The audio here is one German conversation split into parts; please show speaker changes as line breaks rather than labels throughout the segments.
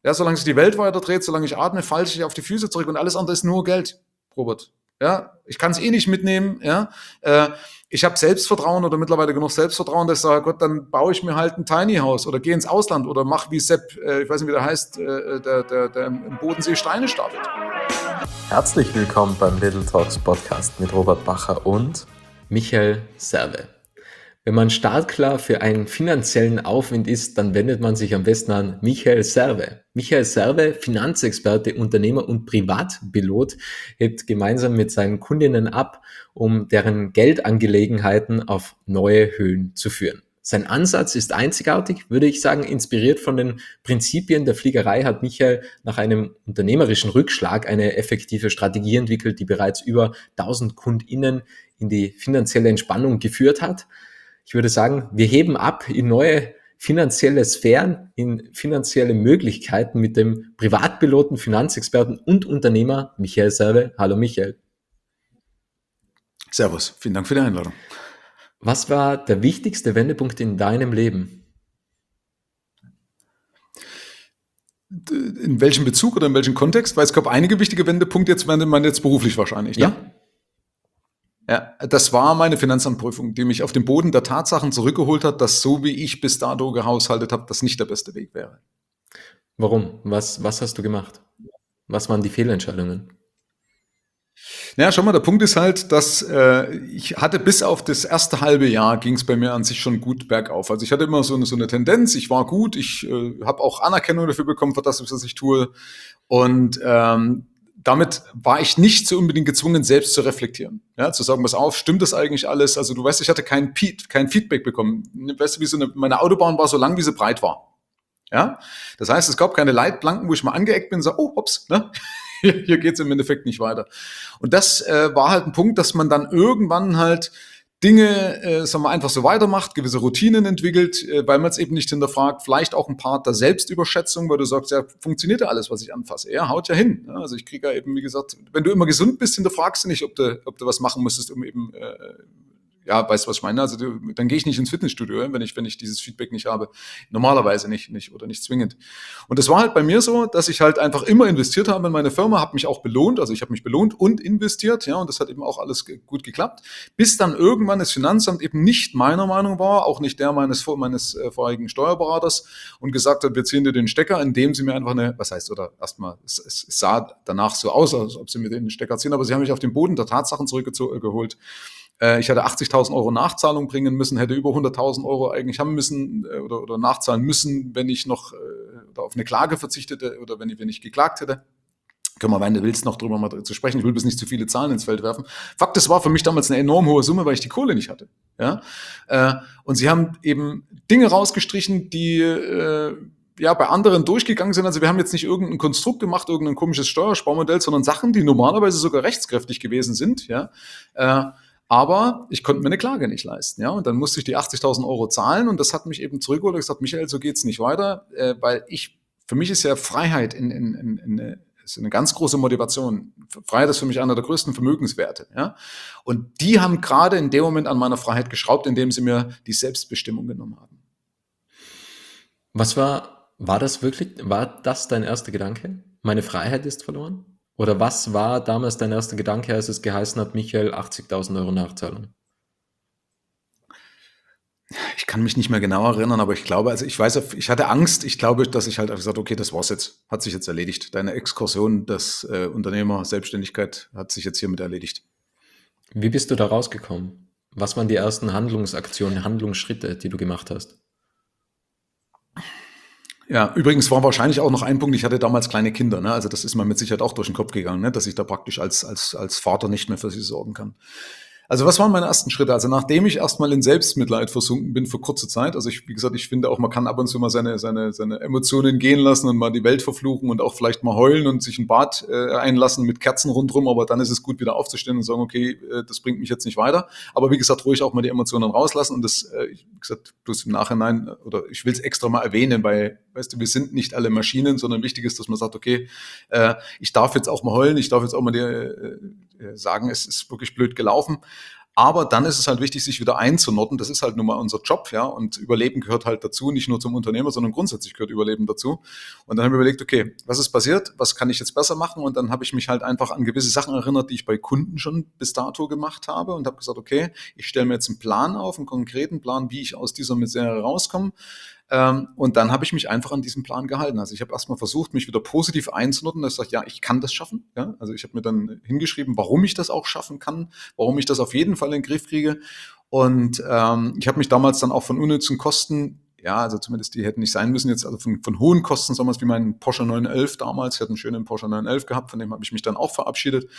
Ja, solange sich die Welt weiter dreht, solange ich atme, falle ich auf die Füße zurück und alles andere ist nur Geld, Robert. Ja, ich kann es eh nicht mitnehmen. Ja, ich habe Selbstvertrauen oder mittlerweile genug Selbstvertrauen, dass ich sage, Gott, dann baue ich mir halt ein Tiny House oder gehe ins Ausland oder mach wie Sepp, ich weiß nicht, wie der heißt, der im Bodensee Steine stapelt.
Herzlich willkommen beim Little Talks Podcast mit Robert Bacher und
Michael Serve. Wenn man startklar für einen finanziellen Aufwind ist, dann wendet man sich am besten an Michael Serve. Michael Serve, Finanzexperte, Unternehmer und Privatpilot, hebt gemeinsam mit seinen Kundinnen ab, um deren Geldangelegenheiten auf neue Höhen zu führen. Sein Ansatz ist einzigartig, würde ich sagen, inspiriert von den Prinzipien der Fliegerei hat Michael nach einem unternehmerischen Rückschlag eine effektive Strategie entwickelt, die bereits über 1000 KundInnen in die finanzielle Entspannung geführt hat. Ich würde sagen, wir heben ab in neue finanzielle Sphären, in finanzielle Möglichkeiten mit dem Privatpiloten, Finanzexperten und Unternehmer Michael Serve. Hallo Michael.
Servus, vielen Dank für die Einladung.
Was war der wichtigste Wendepunkt in deinem Leben?
In welchem Bezug oder in welchem Kontext? Weil es gab einige wichtige Wendepunkte, jetzt meint man jetzt beruflich wahrscheinlich, ne? Ja, das war meine Finanzamtprüfung, die mich auf den Boden der Tatsachen zurückgeholt hat, dass so wie ich bis dato gehaushaltet habe, das nicht der beste Weg wäre.
Warum? Was hast du gemacht? Was waren die Fehlentscheidungen?
Ja, schau mal, der Punkt ist halt, dass ich hatte bis auf das erste halbe Jahr ging es bei mir an sich schon gut bergauf. Also ich hatte immer so eine Tendenz, ich war gut, ich habe auch Anerkennung dafür bekommen für das, was ich tue. Und damit war ich nicht so unbedingt gezwungen, selbst zu reflektieren. Ja, zu sagen, pass auf, stimmt das eigentlich alles? Also du weißt, ich hatte kein Feedback bekommen. Weißt du, meine Autobahn war so lang, wie sie breit war. Ja, das heißt, es gab keine Leitplanken, wo ich mal angeeckt bin und sage, oh, hops, ne? Hier geht's im Endeffekt nicht weiter. Und das war halt ein Punkt, dass man dann irgendwann halt Dinge, sagen wir, einfach so weitermacht, gewisse Routinen entwickelt, weil man es eben nicht hinterfragt, vielleicht auch ein Part der Selbstüberschätzung, weil du sagst, ja, funktioniert ja alles, was ich anfasse. Ja, haut ja hin. Ja, also ich kriege ja eben, wie gesagt, wenn du immer gesund bist, hinterfragst du nicht, ob du was machen müsstest, um eben ja, weißt du, was ich meine? Also dann gehe ich nicht ins Fitnessstudio, wenn ich dieses Feedback nicht habe. Normalerweise nicht oder nicht zwingend. Und das war halt bei mir so, dass ich halt einfach immer investiert habe in meine Firma, habe mich auch belohnt, also ich habe mich belohnt und investiert, ja, und das hat eben auch alles gut geklappt, bis dann irgendwann das Finanzamt eben nicht meiner Meinung war, auch nicht der meines vorherigen Steuerberaters und gesagt hat, wir ziehen dir den Stecker, indem sie mir einfach es sah danach so aus, als ob sie mir den Stecker ziehen, aber sie haben mich auf den Boden der Tatsachen zurückgeholt. Ich hätte 80.000 Euro Nachzahlung bringen müssen, hätte über 100.000 Euro eigentlich haben müssen oder nachzahlen müssen, wenn ich noch oder auf eine Klage verzichtete oder wenn ich geklagt hätte. Können wir, wenn du willst, noch drüber mal zu sprechen. Ich will bis nicht zu viele Zahlen ins Feld werfen. Fakt, es war für mich damals eine enorm hohe Summe, weil ich die Kohle nicht hatte. Ja? Und sie haben eben Dinge rausgestrichen, die ja, bei anderen durchgegangen sind. Also wir haben jetzt nicht irgendein Konstrukt gemacht, irgendein komisches Steuersparmodell, sondern Sachen, die normalerweise sogar rechtskräftig gewesen sind. Ja? Aber ich konnte mir eine Klage nicht leisten, ja, und dann musste ich die 80.000 Euro zahlen und das hat mich eben zurückgeholt und gesagt, Michael, so geht's nicht weiter, weil für mich ist ja Freiheit ist eine ganz große Motivation. Freiheit ist für mich einer der größten Vermögenswerte, ja, und die haben gerade in dem Moment an meiner Freiheit geschraubt, indem sie mir die Selbstbestimmung genommen haben.
War das dein erster Gedanke? Meine Freiheit ist verloren? Oder was war damals dein erster Gedanke, als es geheißen hat, Michael, 80.000 Euro Nachzahlung?
Ich kann mich nicht mehr genau erinnern, aber ich glaube, also ich weiß, ich hatte Angst. Ich glaube, dass ich halt gesagt, okay, das war's jetzt. Hat sich jetzt erledigt. Deine Exkursion des Unternehmer, Selbstständigkeit hat sich jetzt hiermit erledigt.
Wie bist du da rausgekommen? Was waren die ersten Handlungsaktionen, Handlungsschritte, die du gemacht hast?
Ja, übrigens war wahrscheinlich auch noch ein Punkt, ich hatte damals kleine Kinder, ne? Also das ist mir mit Sicherheit auch durch den Kopf gegangen, ne? Dass ich da praktisch als Vater nicht mehr für sie sorgen kann. Also was waren meine ersten Schritte? Also nachdem ich erstmal in Selbstmitleid versunken bin für kurze Zeit, also wie gesagt, ich finde auch, man kann ab und zu mal seine Emotionen gehen lassen und mal die Welt verfluchen und auch vielleicht mal heulen und sich ein Bad einlassen mit Kerzen rundherum, aber dann ist es gut, wieder aufzustehen und sagen, okay, das bringt mich jetzt nicht weiter. Aber wie gesagt, ruhig auch mal die Emotionen rauslassen und das, wie gesagt, bloß im Nachhinein, oder ich will es extra mal erwähnen, weil, weißt du, wir sind nicht alle Maschinen, sondern wichtig ist, dass man sagt, okay, ich darf jetzt auch mal heulen, ich darf jetzt auch mal dir sagen, es ist wirklich blöd gelaufen. Aber dann ist es halt wichtig, sich wieder einzunorden. Das ist halt nun mal unser Job, ja. Und Überleben gehört halt dazu, nicht nur zum Unternehmer, sondern grundsätzlich gehört Überleben dazu. Und dann habe ich überlegt, okay, was ist passiert? Was kann ich jetzt besser machen? Und dann habe ich mich halt einfach an gewisse Sachen erinnert, die ich bei Kunden schon bis dato gemacht habe und habe gesagt, okay, ich stelle mir jetzt einen Plan auf, einen konkreten Plan, wie ich aus dieser Misere rauskomme. Und dann habe ich mich einfach an diesen Plan gehalten. Also ich habe erstmal versucht, mich wieder positiv einzunordnen, dass ich sage, ja, ich kann das schaffen. Ja? Also ich habe mir dann hingeschrieben, warum ich das auch schaffen kann, warum ich das auf jeden Fall in den Griff kriege. Und ich habe mich damals dann auch von unnützen Kosten, ja, also zumindest die hätten nicht sein müssen jetzt, also von hohen Kosten, sagen wir es wie mein Porsche 911 damals, ich hatte einen schönen Porsche 911 gehabt, von dem habe ich mich dann auch verabschiedet.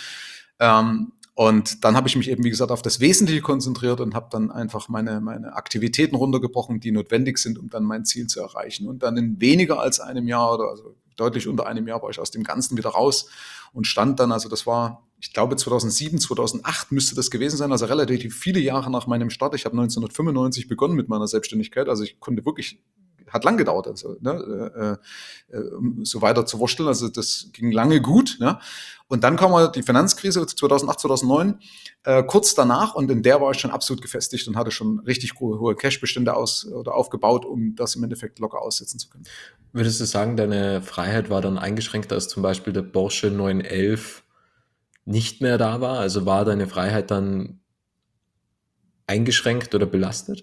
Und dann habe ich mich eben, wie gesagt, auf das Wesentliche konzentriert und habe dann einfach meine Aktivitäten runtergebrochen, die notwendig sind, um dann mein Ziel zu erreichen. Und dann in weniger als einem Jahr oder also deutlich unter einem Jahr war ich aus dem Ganzen wieder raus und stand dann, also das war, ich glaube 2007, 2008 müsste das gewesen sein, also relativ viele Jahre nach meinem Start. Ich habe 1995 begonnen mit meiner Selbstständigkeit, also ich konnte wirklich, hat lang gedauert, also, um so weiter zu wursteln. Also das ging lange gut. Ne? Und dann kam halt die Finanzkrise 2008, 2009, kurz danach. Und in der war ich schon absolut gefestigt und hatte schon richtig hohe Cashbestände aufgebaut, um das im Endeffekt locker aussetzen zu können.
Würdest du sagen, deine Freiheit war dann eingeschränkt, als zum Beispiel der Porsche 911 nicht mehr da war? Also war deine Freiheit dann eingeschränkt oder belastet?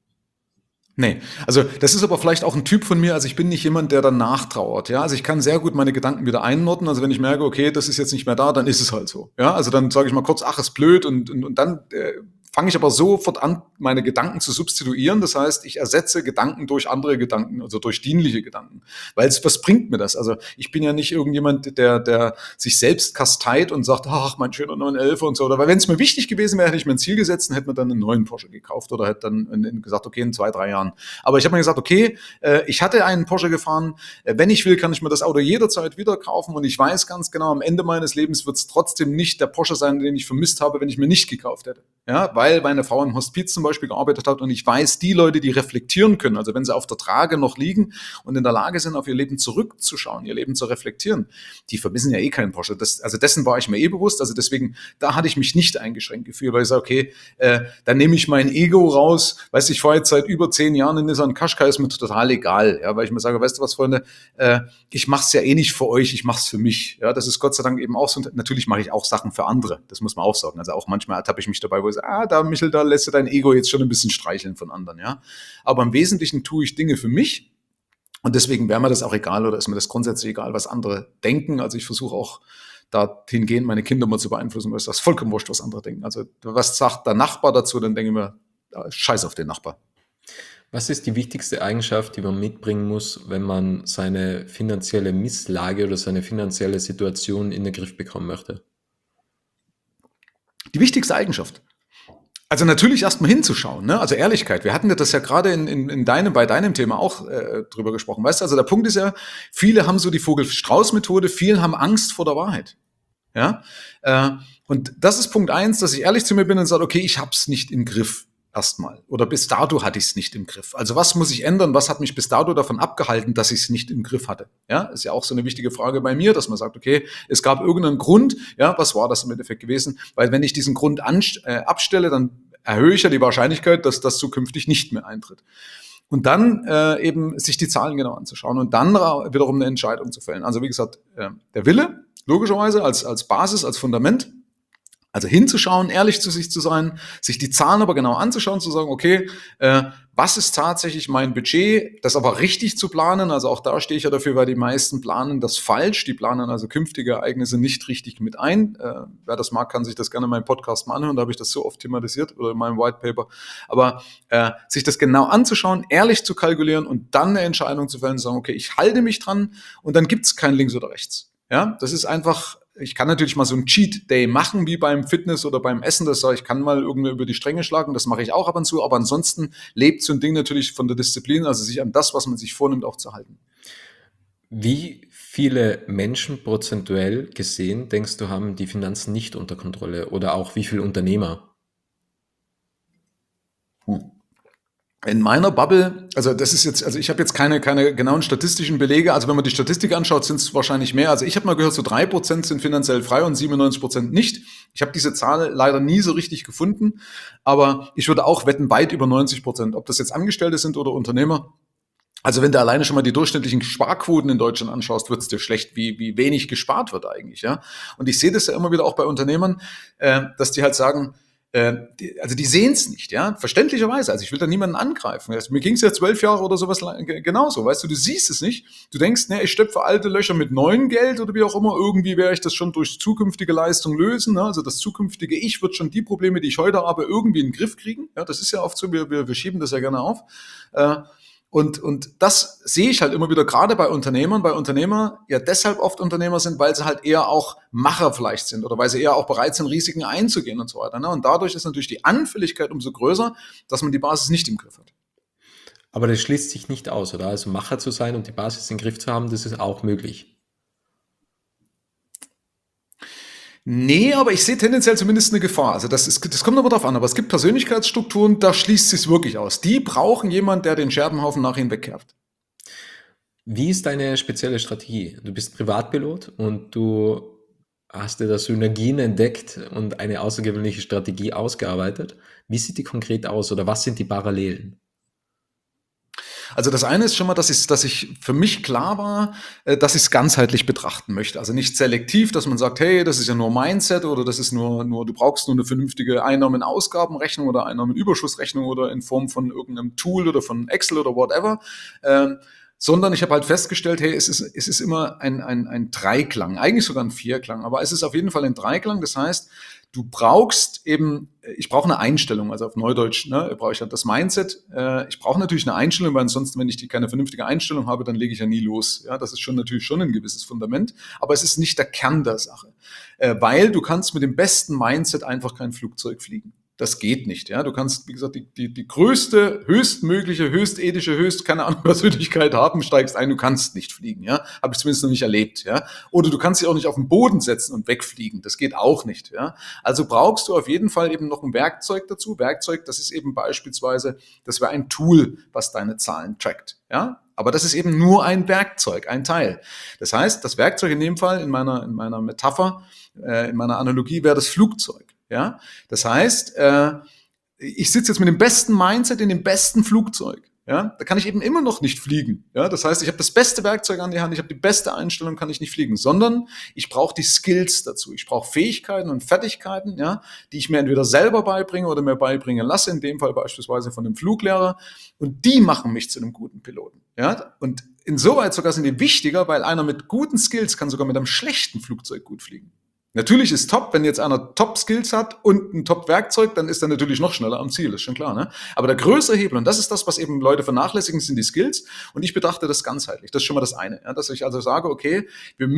Nee, also das ist aber vielleicht auch ein Typ von mir, also ich bin nicht jemand, der dann nachtrauert, ja, also ich kann sehr gut meine Gedanken wieder einordnen, also wenn ich merke, okay, das ist jetzt nicht mehr da, dann ist es halt so, ja, also dann sage ich mal kurz, ach, ist blöd und dann fange ich aber sofort an, meine Gedanken zu substituieren, das heißt, ich ersetze Gedanken durch andere Gedanken, also durch dienliche Gedanken, weil was bringt mir das, also ich bin ja nicht irgendjemand, der sich selbst kasteit und sagt, ach, mein schöner 911 und so, oder weil wenn es mir wichtig gewesen wäre, hätte ich mir ein Ziel gesetzt und hätte mir dann einen neuen Porsche gekauft oder hätte dann gesagt, okay, in 2, 3 Jahren. Aber ich habe mir gesagt, okay, ich hatte einen Porsche gefahren, wenn ich will, kann ich mir das Auto jederzeit wieder kaufen und ich weiß ganz genau, am Ende meines Lebens wird es trotzdem nicht der Porsche sein, den ich vermisst habe, wenn ich mir nicht gekauft hätte. Ja, weil meine Frau im Hospiz zum Beispiel gearbeitet hat und ich weiß, die Leute, die reflektieren können, also wenn sie auf der Trage noch liegen und in der Lage sind, auf ihr Leben zurückzuschauen, ihr Leben zu reflektieren, die vermissen ja eh keinen Porsche. Also dessen war ich mir eh bewusst, also deswegen, da hatte ich mich nicht eingeschränkt gefühlt, weil ich sage, okay, dann nehme ich mein Ego raus, weißt du, ich fahre jetzt seit über 10 Jahren in Nissan Qashqai, ist mir total egal, ja, weil ich mir sage, weißt du was, Freunde, ich mache es ja eh nicht für euch, ich mache es für mich, ja, das ist Gott sei Dank eben auch so, natürlich mache ich auch Sachen für andere, das muss man auch sagen, also auch manchmal ertappe ich mich dabei, wo ich sage, da Michel, da lässt du dein Ego jetzt schon ein bisschen streicheln von anderen, ja, aber im Wesentlichen tue ich Dinge für mich und deswegen wäre mir das auch egal oder ist mir das grundsätzlich egal, was andere denken, also ich versuche auch dahingehend meine Kinder mal zu beeinflussen, weil es das vollkommen wurscht, was andere denken, also was sagt der Nachbar dazu, dann denke ich mir, scheiß auf den Nachbar.
Was ist die wichtigste Eigenschaft, die man mitbringen muss, wenn man seine finanzielle Misslage oder seine finanzielle Situation in den Griff bekommen möchte?
Die wichtigste Eigenschaft. Also natürlich erstmal hinzuschauen, ne? Also Ehrlichkeit. Wir hatten das ja gerade bei deinem Thema auch drüber gesprochen. Weißt du, also der Punkt ist ja, viele haben so die Vogel-Strauß-Methode, viele haben Angst vor der Wahrheit. Ja? Und das ist Punkt 1, dass ich ehrlich zu mir bin und sage, okay, ich hab's nicht im Griff erstmal. Oder bis dato hatte ich es nicht im Griff. Also was muss ich ändern? Was hat mich bis dato davon abgehalten, dass ich es nicht im Griff hatte? Ja, ist ja auch so eine wichtige Frage bei mir, dass man sagt, okay, es gab irgendeinen Grund. Ja, was war das im Endeffekt gewesen? Weil wenn ich diesen Grund abstelle, dann erhöhe ich ja die Wahrscheinlichkeit, dass das zukünftig nicht mehr eintritt. Und dann eben sich die Zahlen genau anzuschauen und dann wiederum eine Entscheidung zu fällen. Also wie gesagt, der Wille, logischerweise als Basis, als Fundament. Also hinzuschauen, ehrlich zu sich zu sein, sich die Zahlen aber genau anzuschauen, zu sagen, okay, was ist tatsächlich mein Budget, das aber richtig zu planen, also auch da stehe ich ja dafür, weil die meisten planen das falsch, die planen also künftige Ereignisse nicht richtig mit ein. Wer das mag, kann sich das gerne in meinem Podcast mal anhören, da habe ich das so oft thematisiert oder in meinem White Paper, aber sich das genau anzuschauen, ehrlich zu kalkulieren und dann eine Entscheidung zu fällen, zu sagen, okay, ich halte mich dran und dann gibt es kein links oder rechts. Ja, das ist einfach, ich kann natürlich mal so einen Cheat Day machen, wie beim Fitness oder beim Essen, das sage ich, kann mal irgendwie über die Stränge schlagen, das mache ich auch ab und zu, aber ansonsten lebt so ein Ding natürlich von der Disziplin, also sich an das, was man sich vornimmt, auch zu halten.
Wie viele Menschen prozentuell gesehen, denkst du, haben die Finanzen nicht unter Kontrolle oder auch wie viele Unternehmer?
In meiner Bubble, also das ist jetzt, also ich habe jetzt keine genauen statistischen Belege. Also wenn man die Statistik anschaut, sind es wahrscheinlich mehr. Also ich habe mal gehört, so 3% sind finanziell frei und 97% nicht. Ich habe diese Zahl leider nie so richtig gefunden, aber ich würde auch wetten, weit über 90%. Ob das jetzt Angestellte sind oder Unternehmer. Also wenn du alleine schon mal die durchschnittlichen Sparquoten in Deutschland anschaust, wird es dir schlecht, wie wenig gespart wird eigentlich, ja. Und ich sehe das ja immer wieder auch bei Unternehmern, dass die halt sagen, die sehen es nicht, ja, verständlicherweise. Also ich will da niemanden angreifen. Also mir ging es ja 12 Jahre oder sowas genauso, weißt du siehst es nicht. Du denkst, ne, ich stöpfe alte Löcher mit neuem Geld oder wie auch immer. Irgendwie werde ich das schon durch zukünftige Leistung lösen. Ne? Also das zukünftige Ich wird schon die Probleme, die ich heute habe, irgendwie in den Griff kriegen. Ja, das ist ja oft so, wir schieben das ja gerne auf. Und das sehe ich halt immer wieder, gerade bei Unternehmern, weil Unternehmer ja deshalb oft Unternehmer sind, weil sie halt eher auch Macher vielleicht sind oder weil sie eher auch bereit sind, Risiken einzugehen und so weiter. Ne? Und dadurch ist natürlich die Anfälligkeit umso größer, dass man die Basis nicht im Griff hat.
Aber das schließt sich nicht aus, oder? Also Macher zu sein und die Basis im Griff zu haben, das ist auch möglich.
Nee, aber ich sehe tendenziell zumindest eine Gefahr. Also das kommt aber drauf an. Aber es gibt Persönlichkeitsstrukturen, da schließt es sich wirklich aus. Die brauchen jemanden, der den Scherbenhaufen nach ihnen wegkerbt.
Wie ist deine spezielle Strategie? Du bist Privatpilot und du hast dir da Synergien entdeckt und eine außergewöhnliche Strategie ausgearbeitet. Wie sieht die konkret aus oder was sind die Parallelen?
Also das eine ist schon mal, dass ich für mich klar war, dass ich es ganzheitlich betrachten möchte. Also nicht selektiv, dass man sagt, hey, das ist ja nur Mindset oder das ist nur du brauchst nur eine vernünftige Einnahmen-Ausgabenrechnung oder Einnahmenüberschussrechnung oder in Form von irgendeinem Tool oder von Excel oder whatever. Sondern ich habe halt festgestellt, hey, es ist immer ein Dreiklang, eigentlich sogar ein Vierklang, aber es ist auf jeden Fall ein Dreiklang. Das heißt, du brauchst eben, ich brauche eine Einstellung, also auf Neudeutsch, ne, brauche ich halt das Mindset. Ich brauche natürlich eine Einstellung, weil ansonsten, wenn ich keine vernünftige Einstellung habe, dann lege ich ja nie los. Ja, das ist natürlich schon ein gewisses Fundament, aber es ist nicht der Kern der Sache, weil du kannst mit dem besten Mindset einfach kein Flugzeug fliegen. Das geht nicht, ja. Du kannst, wie gesagt, die größte, höchstmögliche, höchstethische, keine Ahnung, Persönlichkeit haben, steigst ein, du kannst nicht fliegen, ja. Habe ich zumindest noch nicht erlebt, ja. Oder du kannst dich auch nicht auf den Boden setzen und wegfliegen. Das geht auch nicht, ja. Also brauchst du auf jeden Fall eben noch ein Werkzeug dazu. Werkzeug, das ist eben beispielsweise, das wäre ein Tool, was deine Zahlen trackt, ja. Aber das ist eben nur ein Werkzeug, ein Teil. Das heißt, das Werkzeug in dem Fall, in meiner Metapher, in meiner Analogie wäre das Flugzeug. Ja, das heißt, ich sitze jetzt mit dem besten Mindset in dem besten Flugzeug. Ja, da kann ich eben immer noch nicht fliegen. Ja, das heißt, ich habe das beste Werkzeug an die Hand, ich habe die beste Einstellung, kann ich nicht fliegen, sondern ich brauche die Skills dazu. Ich brauche Fähigkeiten und Fertigkeiten, ja, die ich mir entweder selber beibringe oder mir beibringen lasse, in dem Fall beispielsweise von einem Fluglehrer. Und die machen mich zu einem guten Piloten. Ja, und insoweit sogar sind die wichtiger, weil einer mit guten Skills kann sogar mit einem schlechten Flugzeug gut fliegen. Natürlich ist top, wenn jetzt einer Top-Skills hat und ein Top-Werkzeug, dann ist er natürlich noch schneller am Ziel, ist schon klar. Ne? Aber der größere Hebel, und das ist das, was eben Leute vernachlässigen, sind die Skills. Und ich betrachte das ganzheitlich. Das ist schon mal das eine. Ja? Dass ich also sage, okay,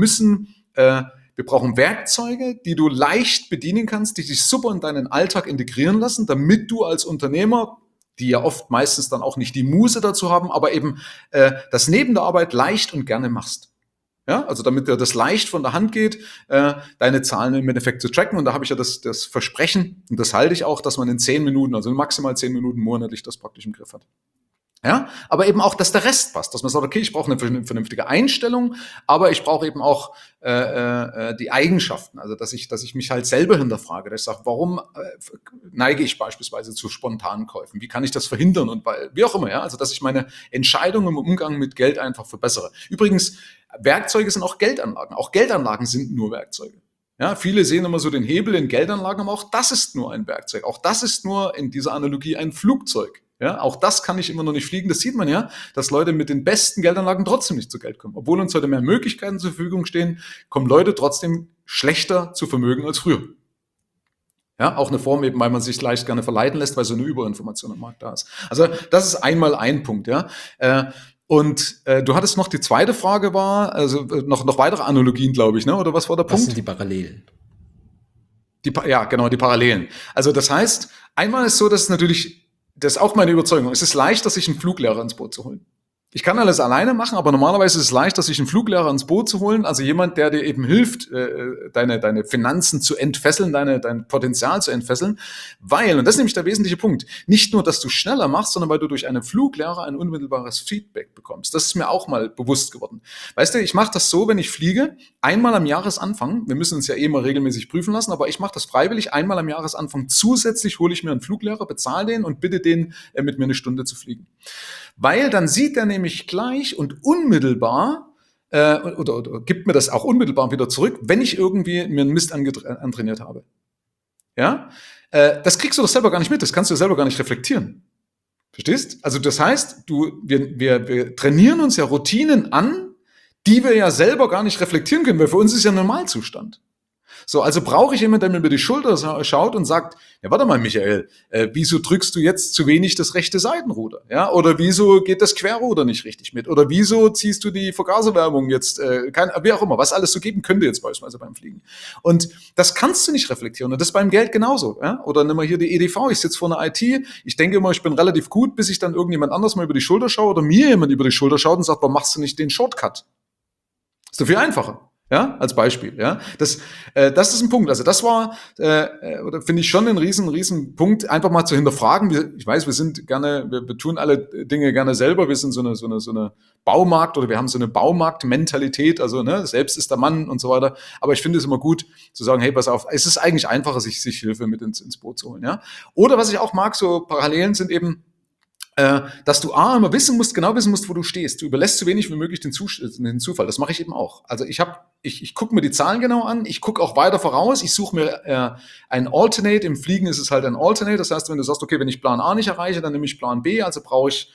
wir brauchen Werkzeuge, die du leicht bedienen kannst, die sich super in deinen Alltag integrieren lassen, damit du als Unternehmer, die ja oft meistens dann auch nicht die Muße dazu haben, aber eben das neben der Arbeit leicht und gerne machst. Ja, also damit dir das leicht von der Hand geht, deine Zahlen im Endeffekt zu tracken. Und da habe ich ja das Versprechen, und das halte ich auch, dass man in 10 Minuten, also maximal 10 Minuten monatlich das praktisch im Griff hat. Ja, aber eben auch, dass der Rest passt, dass man sagt, okay, ich brauche eine vernünftige Einstellung, aber ich brauche eben auch die Eigenschaften, also dass ich mich halt selber hinterfrage, dass ich sage, warum neige ich beispielsweise zu spontanen Käufen, wie kann ich das verhindern und wie auch immer, ja, also dass ich meine Entscheidungen im Umgang mit Geld einfach verbessere. Übrigens, Werkzeuge sind auch Geldanlagen sind nur Werkzeuge. Ja, viele sehen immer so den Hebel in Geldanlagen, aber auch das ist nur ein Werkzeug. Auch das ist nur in dieser Analogie ein Flugzeug. Ja, auch das kann ich immer noch nicht fliegen. Das sieht man ja, dass Leute mit den besten Geldanlagen trotzdem nicht zu Geld kommen. Obwohl uns heute mehr Möglichkeiten zur Verfügung stehen, kommen Leute trotzdem schlechter zu Vermögen als früher. Ja, auch eine Form eben, weil man sich leicht gerne verleiten lässt, weil so eine Überinformation am Markt da ist. Also das ist einmal ein Punkt, ja. Und du hattest noch die zweite Frage war, also noch weitere Analogien, glaube ich, ne? Oder was war der Punkt?
Was sind die Parallelen?
Ja, genau, die Parallelen. Also das heißt, einmal ist so, dass es natürlich, das ist auch meine Überzeugung, es ist leichter, sich einen Fluglehrer ins Boot zu holen. Ich kann alles alleine machen, aber normalerweise ist es leichter, sich einen Fluglehrer ins Boot zu holen, also jemand, der dir eben hilft, deine Finanzen zu entfesseln, dein Potenzial zu entfesseln, weil, und das ist nämlich der wesentliche Punkt, nicht nur, dass du schneller machst, sondern weil du durch einen Fluglehrer ein unmittelbares Feedback bekommst. Das ist mir auch mal bewusst geworden. Weißt du, ich mache das so, wenn ich fliege, einmal am Jahresanfang, wir müssen uns ja eh mal regelmäßig prüfen lassen, aber ich mache das freiwillig, einmal am Jahresanfang zusätzlich hole ich mir einen Fluglehrer, bezahle den und bitte den, mit mir eine Stunde zu fliegen. Weil dann sieht er nämlich gleich und unmittelbar oder gibt mir das auch unmittelbar wieder zurück, wenn ich irgendwie mir einen Mist antrainiert habe. Ja, das kriegst du doch selber gar nicht mit, das kannst du selber gar nicht reflektieren. Verstehst? Also das heißt, wir trainieren uns ja Routinen an, die wir ja selber gar nicht reflektieren können, weil für uns ist ja Normalzustand. So, also brauche ich jemanden, der mir über die Schulter schaut und sagt, ja, warte mal, Michael, wieso drückst du jetzt zu wenig das rechte Seitenruder? Ja, oder wieso geht das Querruder nicht richtig mit? Oder wieso ziehst du die Vergaserwärmung jetzt, wie auch immer, was alles so geben könnte jetzt beispielsweise beim Fliegen. Und das kannst du nicht reflektieren. Und das beim Geld genauso. Ja? Oder nimm mal hier die EDV, ich sitze vor einer IT, ich denke immer, ich bin relativ gut, bis ich dann irgendjemand anders mal über die Schulter schaue oder mir jemand über die Schulter schaut und sagt, warum machst du nicht den Shortcut? Ist doch viel einfacher. Ja, als Beispiel, ja. Das ist ein Punkt. Also das war, oder finde ich schon einen riesen Punkt, einfach mal zu hinterfragen. Ich weiß, wir tun alle Dinge gerne selber. Wir sind so eine Baumarkt oder wir haben so eine Baumarktmentalität. Also, ne, selbst ist der Mann und so weiter. Aber ich finde es immer gut zu sagen, hey, pass auf, es ist eigentlich einfacher, sich Hilfe mit ins Boot zu holen, ja. Oder was ich auch mag, so Parallelen sind eben, dass du immer genau wissen musst, wo du stehst. Du überlässt so wenig wie möglich den Zufall. Das mache ich eben auch. Also ich gucke mir die Zahlen genau an, ich gucke auch weiter voraus, ich suche mir ein Alternate. Im Fliegen ist es halt ein Alternate. Das heißt, wenn du sagst, okay, wenn ich Plan A nicht erreiche, dann nehme ich Plan B, also brauche ich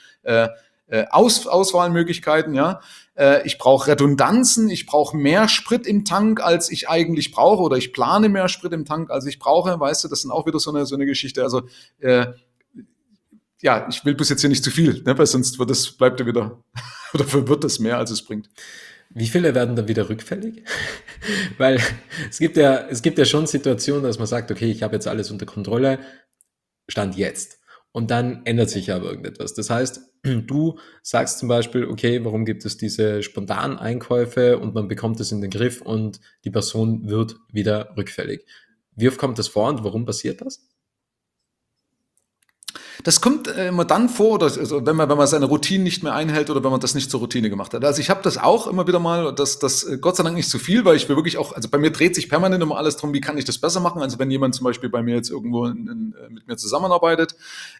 Auswahlmöglichkeiten, ja. Ich brauche Redundanzen, ich brauche mehr Sprit im Tank, als ich eigentlich brauche, oder ich plane mehr Sprit im Tank, als ich brauche. Weißt du, das sind auch wieder so eine Geschichte. Also ja, ich will bis jetzt hier nicht zu viel, ne, weil sonst bleibt er wieder, oder verwirrt das mehr, als es bringt.
Wie viele werden dann wieder rückfällig? Weil es gibt ja schon Situationen, dass man sagt, okay, ich habe jetzt alles unter Kontrolle, Stand jetzt. Und dann ändert sich aber irgendetwas. Das heißt, du sagst zum Beispiel, okay, warum gibt es diese spontanen Einkäufe und man bekommt es in den Griff und die Person wird wieder rückfällig. Wie oft kommt das vor und warum passiert das?
Das kommt immer dann vor, also wenn man seine Routinen nicht mehr einhält oder wenn man das nicht zur Routine gemacht hat. Also ich habe das auch immer wieder mal, das Gott sei Dank nicht zu viel, weil ich will wirklich auch, also bei mir dreht sich permanent immer alles drum, wie kann ich das besser machen. Also wenn jemand zum Beispiel bei mir jetzt irgendwo mit mir zusammenarbeitet,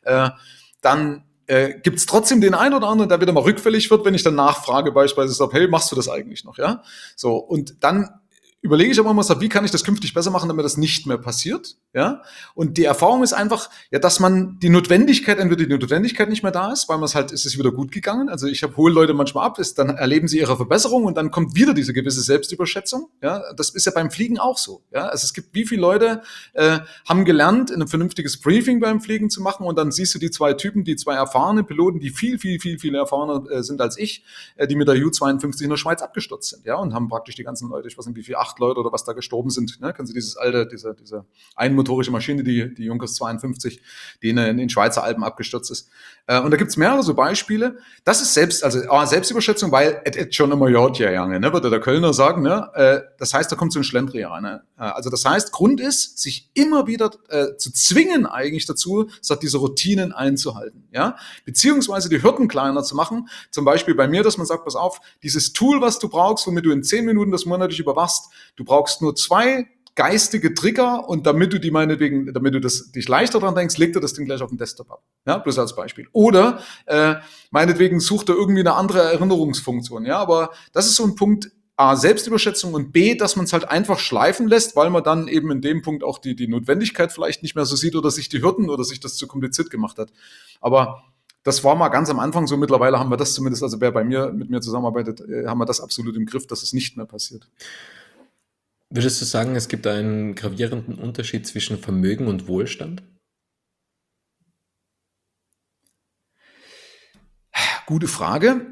dann gibt es trotzdem den einen oder anderen, der wieder mal rückfällig wird, wenn ich dann nachfrage, beispielsweise sage, hey, machst du das eigentlich noch? Ja, so, und dann überlege ich aber immer, wie kann ich das künftig besser machen, damit das nicht mehr passiert, ja? Und die Erfahrung ist einfach, ja, dass man entweder die Notwendigkeit nicht mehr da ist, weil ist es wieder gut gegangen. Also ich hole Leute manchmal ab, dann erleben sie ihre Verbesserung und dann kommt wieder diese gewisse Selbstüberschätzung, ja? Das ist ja beim Fliegen auch so, ja? Also es gibt, wie viele Leute haben gelernt, ein vernünftiges Briefing beim Fliegen zu machen und dann siehst du die zwei erfahrene Piloten, die viel erfahrener sind als ich, die mit der U-52 in der Schweiz abgestürzt sind, ja? Und haben praktisch die ganzen Leute, ich weiß nicht, wie viel, 8 Leute oder was da gestorben sind. Ne? Kennen Sie diese einmotorische Maschine, die Junkers 52, die in den Schweizer Alpen abgestürzt ist. Und da gibt es mehrere so Beispiele. Das ist Selbstüberschätzung, weil es schon immer jange, ne? Würde der Kölner sagen. Ne? Das heißt, da kommt so ein Schlendrian. Ne? Also das heißt, Grund ist, sich immer wieder zu zwingen eigentlich dazu, diese Routinen einzuhalten. Ja? Beziehungsweise die Hürden kleiner zu machen. Zum Beispiel bei mir, dass man sagt, pass auf, dieses Tool, was du brauchst, womit du in 10 Minuten das monatlich überwachst, du brauchst nur 2 geistige Trigger und damit du dich leichter dran denkst, legt er das Ding gleich auf den Desktop ab. Ja, bloß als Beispiel. Oder meinetwegen sucht er irgendwie eine andere Erinnerungsfunktion. Ja, aber das ist so ein Punkt, A, Selbstüberschätzung und B, dass man es halt einfach schleifen lässt, weil man dann eben in dem Punkt auch die Notwendigkeit vielleicht nicht mehr so sieht oder sich die Hürden oder sich das zu kompliziert gemacht hat. Aber das war mal ganz am Anfang so. Mittlerweile haben wir das zumindest, also wer mit mir zusammenarbeitet, haben wir das absolut im Griff, dass es nicht mehr passiert.
Würdest du sagen, es gibt einen gravierenden Unterschied zwischen Vermögen und Wohlstand?
Gute Frage.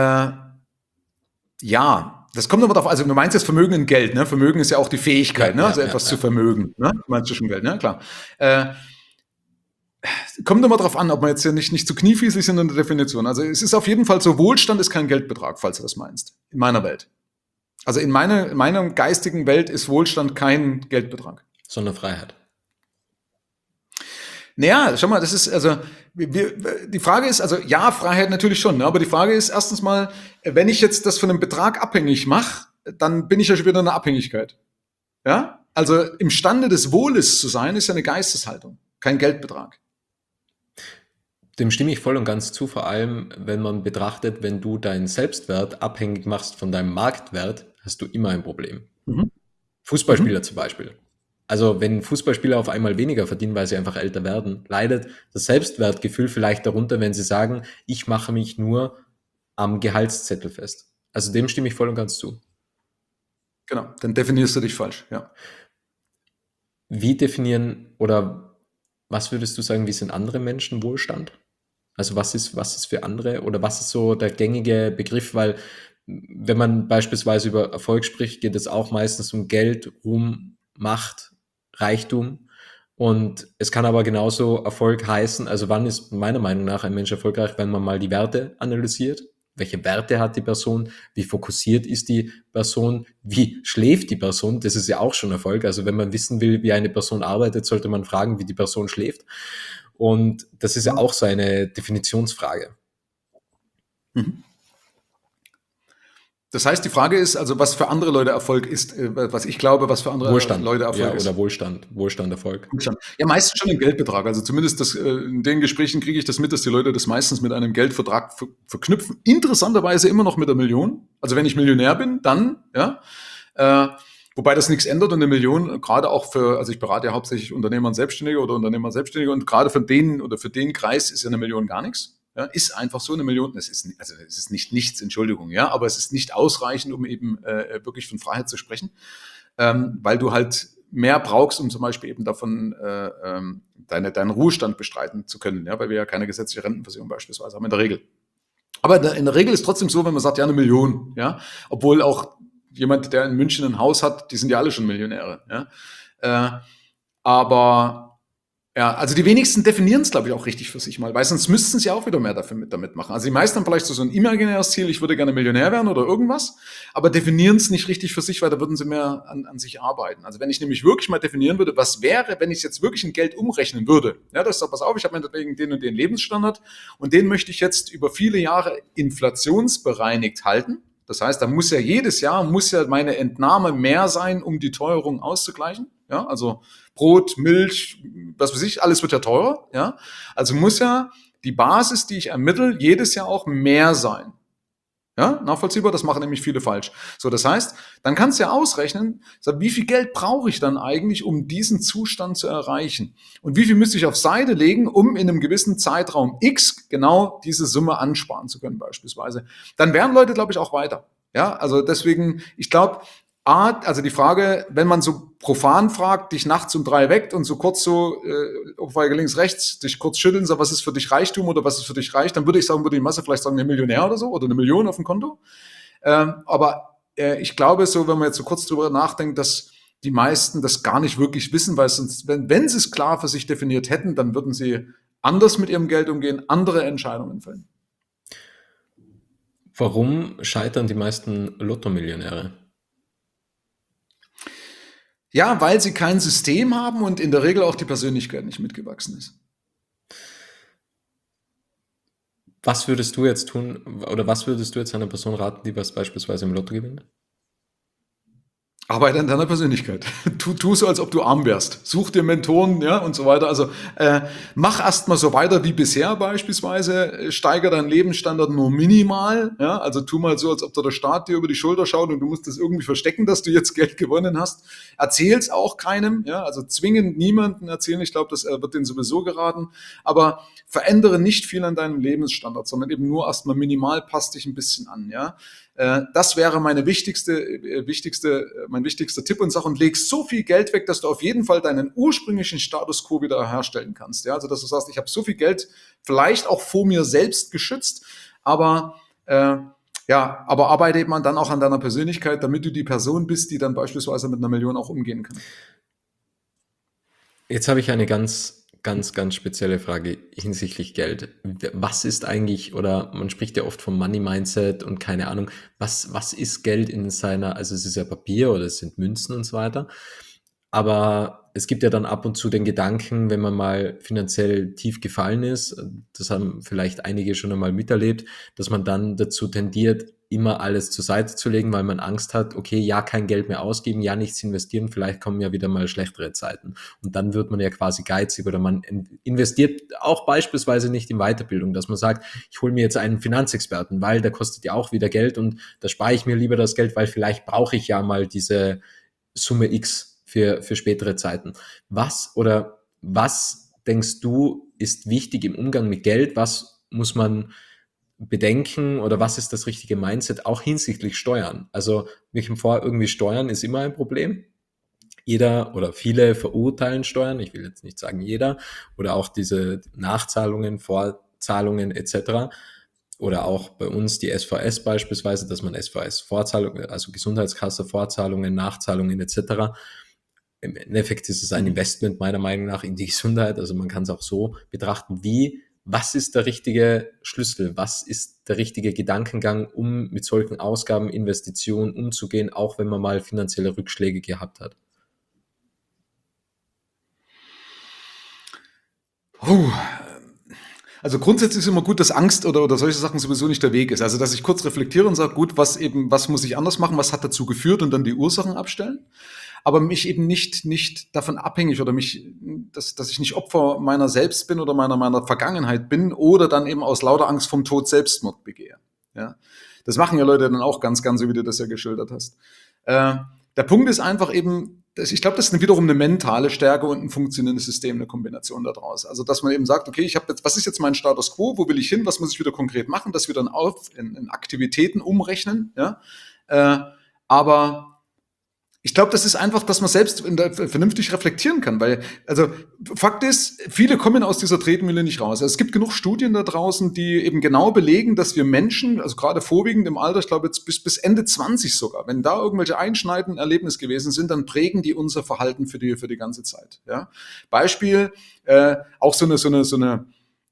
Ja, das kommt aber darauf, also du meinst jetzt Vermögen in Geld, ne? Vermögen ist ja auch die Fähigkeit, ne? Also etwas zu vermögen, ne? Du meinst schon Geld, ne? Klar. kommt immer drauf an, ob wir jetzt hier nicht zu kniefiesig sind in der Definition. Also es ist auf jeden Fall so, Wohlstand ist kein Geldbetrag, falls du das meinst. In meiner Welt. Also in meiner geistigen Welt ist Wohlstand kein Geldbetrag.
Sondern Freiheit.
Naja, schau mal, das ist, also, die Frage ist, also ja, Freiheit natürlich schon, ne? Aber die Frage ist erstens mal, wenn ich jetzt das von einem Betrag abhängig mache, dann bin ich ja schon wieder in einer Abhängigkeit. Ja? Also imstande des Wohles zu sein, ist ja eine Geisteshaltung, kein Geldbetrag.
Dem stimme ich voll und ganz zu, vor allem wenn man betrachtet, wenn du deinen Selbstwert abhängig machst von deinem Marktwert, hast du immer ein Problem.
Mhm.
Fußballspieler zum Beispiel. Also wenn Fußballspieler auf einmal weniger verdienen, weil sie einfach älter werden, leidet das Selbstwertgefühl vielleicht darunter, wenn sie sagen, ich mache mich nur am Gehaltszettel fest. Also dem stimme ich voll und ganz zu.
Genau, dann definierst du dich falsch, ja.
Wie definieren oder was würdest du sagen, wie sind andere Menschen Wohlstand? Also was ist für andere oder was ist so der gängige Begriff? Weil wenn man beispielsweise über Erfolg spricht, geht es auch meistens um Geld, Ruhm, Macht, Reichtum. Und es kann aber genauso Erfolg heißen, also wann ist meiner Meinung nach ein Mensch erfolgreich, wenn man mal die Werte analysiert? Welche Werte hat die Person? Wie fokussiert ist die Person? Wie schläft die Person? Das ist ja auch schon Erfolg. Also wenn man wissen will, wie eine Person arbeitet, sollte man fragen, wie die Person schläft. Und das ist ja auch so eine Definitionsfrage.
Mhm. Das heißt, die Frage ist, also was für andere Leute Erfolg ist, was ich glaube, was für andere
Wohlstand,
Leute Erfolg
ja,
ist.
oder Wohlstand, Erfolg.
Ja, meistens schon ein Geldbetrag. Also zumindest in den Gesprächen kriege ich das mit, dass die Leute das meistens mit einem Geldvertrag verknüpfen. Interessanterweise immer noch mit der Million. Also wenn ich Millionär bin, dann, ja. Wobei das nichts ändert und eine Million, gerade auch also ich berate ja hauptsächlich Unternehmer und Selbstständige oder Unternehmer und Selbstständige und gerade für den Kreis ist ja eine Million gar nichts. Ja, ist einfach so eine Million. Es ist nicht nichts, Entschuldigung, ja, aber es ist nicht ausreichend, um eben wirklich von Freiheit zu sprechen, weil du halt mehr brauchst, um zum Beispiel eben davon deinen Ruhestand bestreiten zu können, ja, weil wir ja keine gesetzliche Rentenversicherung beispielsweise haben in der Regel. Aber in der Regel ist es trotzdem so, wenn man sagt, ja, eine Million, ja, obwohl auch jemand, der in München ein Haus hat, die sind ja alle schon Millionäre, ja, aber ja, also die wenigsten definieren es, glaube ich, auch richtig für sich mal, weil sonst müssten sie auch wieder mehr damit machen. Also die meisten haben vielleicht so ein imaginäres Ziel, ich würde gerne Millionär werden oder irgendwas, aber definieren es nicht richtig für sich, weil da würden sie mehr an sich arbeiten. Also wenn ich nämlich wirklich mal definieren würde, was wäre, wenn ich es jetzt wirklich in Geld umrechnen würde, ja, das ist doch, pass auf, ich habe meinetwegen den und den Lebensstandard und den möchte ich jetzt über viele Jahre inflationsbereinigt halten. Das heißt, da muss ja jedes Jahr meine Entnahme mehr sein, um die Teuerung auszugleichen. Ja, also Brot, Milch, was weiß ich, alles wird ja teurer. Ja, also muss ja die Basis, die ich ermittle, jedes Jahr auch mehr sein. Ja, nachvollziehbar, das machen nämlich viele falsch. So, das heißt, dann kannst du ja ausrechnen, wie viel Geld brauche ich dann eigentlich, um diesen Zustand zu erreichen? Und wie viel müsste ich auf Seite legen, um in einem gewissen Zeitraum X genau diese Summe ansparen zu können, beispielsweise? Dann wären Leute, glaube ich, auch weiter. Ja, also deswegen, ich glaube, also die Frage, wenn man so profan fragt, dich nachts um 3 weckt und so kurz so, Ohrfeige links, rechts, dich kurz schütteln, so, was ist für dich Reichtum oder was ist für dich reich, dann würde ich sagen, würde die Masse vielleicht sagen, ein Millionär oder so oder eine Million auf dem Konto. Aber ich glaube so, wenn man jetzt so kurz drüber nachdenkt, dass die meisten das gar nicht wirklich wissen, weil sonst, wenn sie es klar für sich definiert hätten, dann würden sie anders mit ihrem Geld umgehen, andere Entscheidungen fällen.
Warum scheitern die meisten Lotto-Millionäre?
Ja, weil sie kein System haben und in der Regel auch die Persönlichkeit nicht mitgewachsen ist.
Was würdest du jetzt tun oder was würdest du jetzt einer Person raten, die beispielsweise im Lotto gewinnt?
Arbeite an deiner Persönlichkeit. Tu so, als ob du arm wärst. Such dir Mentoren, ja, und so weiter. Also mach erstmal so weiter wie bisher beispielsweise. Steiger deinen Lebensstandard nur minimal. Ja, also tu mal so, als ob der Staat dir über die Schulter schaut und du musst das irgendwie verstecken, dass du jetzt Geld gewonnen hast. Erzähl's auch keinem. Ja, also zwingend niemanden erzählen. Ich glaube, das wird denen sowieso geraten. Aber verändere nicht viel an deinem Lebensstandard, sondern eben nur erstmal minimal, passt dich ein bisschen an. Ja. Das wäre mein wichtigster Tipp und Sache und leg so viel Geld weg, dass du auf jeden Fall deinen ursprünglichen Status quo wieder herstellen kannst. Ja, also dass du sagst, ich habe so viel Geld vielleicht auch vor mir selbst geschützt, aber aber arbeite eben dann auch an deiner Persönlichkeit, damit du die Person bist, die dann beispielsweise mit einer Million auch umgehen kann.
Jetzt habe ich eine ganz ganz, ganz spezielle Frage hinsichtlich Geld. Was ist eigentlich, oder man spricht ja oft vom Money Mindset und keine Ahnung, was ist Geld in seiner, also es ist ja Papier oder es sind Münzen und so weiter. Aber es gibt ja dann ab und zu den Gedanken, wenn man mal finanziell tief gefallen ist, das haben vielleicht einige schon einmal miterlebt, dass man dann dazu tendiert, immer alles zur Seite zu legen, weil man Angst hat, okay, ja, kein Geld mehr ausgeben, ja, nichts investieren, vielleicht kommen ja wieder mal schlechtere Zeiten. Und dann wird man ja quasi geizig oder man investiert auch beispielsweise nicht in Weiterbildung, dass man sagt, ich hole mir jetzt einen Finanzexperten, weil der kostet ja auch wieder Geld und da spare ich mir lieber das Geld, weil vielleicht brauche ich ja mal diese Summe X für spätere Zeiten. Was denkst du, ist wichtig im Umgang mit Geld? Was muss man bedenken oder was ist das richtige Mindset auch hinsichtlich Steuern? Also mich vor, irgendwie Steuern ist immer ein Problem. Jeder oder viele verurteilen Steuern, ich will jetzt nicht sagen jeder, oder auch diese Nachzahlungen, Vorzahlungen etc. Oder auch bei uns die SVS beispielsweise, dass man SVS-Vorzahlungen, also Gesundheitskasse, Vorzahlungen, Nachzahlungen etc. Im Endeffekt ist es ein Investment meiner Meinung nach in die Gesundheit. Also man kann es auch so betrachten, was ist der richtige Schlüssel? Was ist der richtige Gedankengang, um mit solchen Ausgaben, Investitionen umzugehen, auch wenn man mal finanzielle Rückschläge gehabt hat?
Also grundsätzlich ist immer gut, dass Angst oder solche Sachen sowieso nicht der Weg ist. Also dass ich kurz reflektiere und sage, gut, was muss ich anders machen, was hat dazu geführt und dann die Ursachen abstellen. Aber mich eben nicht davon abhängig oder dass ich nicht Opfer meiner selbst bin oder meiner Vergangenheit bin oder dann eben aus lauter Angst vom Tod Selbstmord begehe. Ja? Das machen ja Leute dann auch ganz, so wie du das ja geschildert hast. Der Punkt ist einfach eben, ich glaube, das ist wiederum eine mentale Stärke und ein funktionierendes System, eine Kombination daraus. Also, dass man eben sagt, okay, was ist jetzt mein Status quo, wo will ich hin, was muss ich wieder konkret machen, das wieder in Aktivitäten umrechnen, ja. Aber ich glaube, das ist einfach, dass man selbst vernünftig reflektieren kann, weil, also Fakt ist, viele kommen aus dieser Tretmühle nicht raus. Also, es gibt genug Studien da draußen, die eben genau belegen, dass wir Menschen, also gerade vorwiegend im Alter, ich glaube jetzt bis Ende 20 sogar, wenn da irgendwelche einschneidenden Erlebnisse gewesen sind, dann prägen die unser Verhalten für die ganze Zeit. Ja? Beispiel, auch so eine